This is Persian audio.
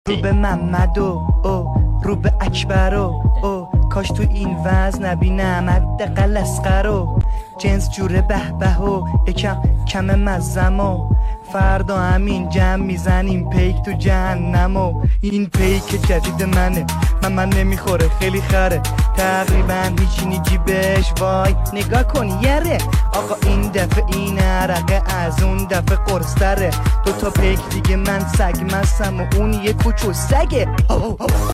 رو به محمد و رو به اکبر و کاش تو این وزن نبینم حداقل اسقر و جنس جوره به به و یکم کم مزم و فردا همین جمع میزنیم پیک تو جهنم و این پیک جدید منه من نمیخوره خیلی خره تقریبا هیچی جیبش وای نگاه کن یره آقا این دفعه این عرقه از اون دفعه قرصتره 2 تا پیک دیگه من سگ مستم و اون یه کوچو سگه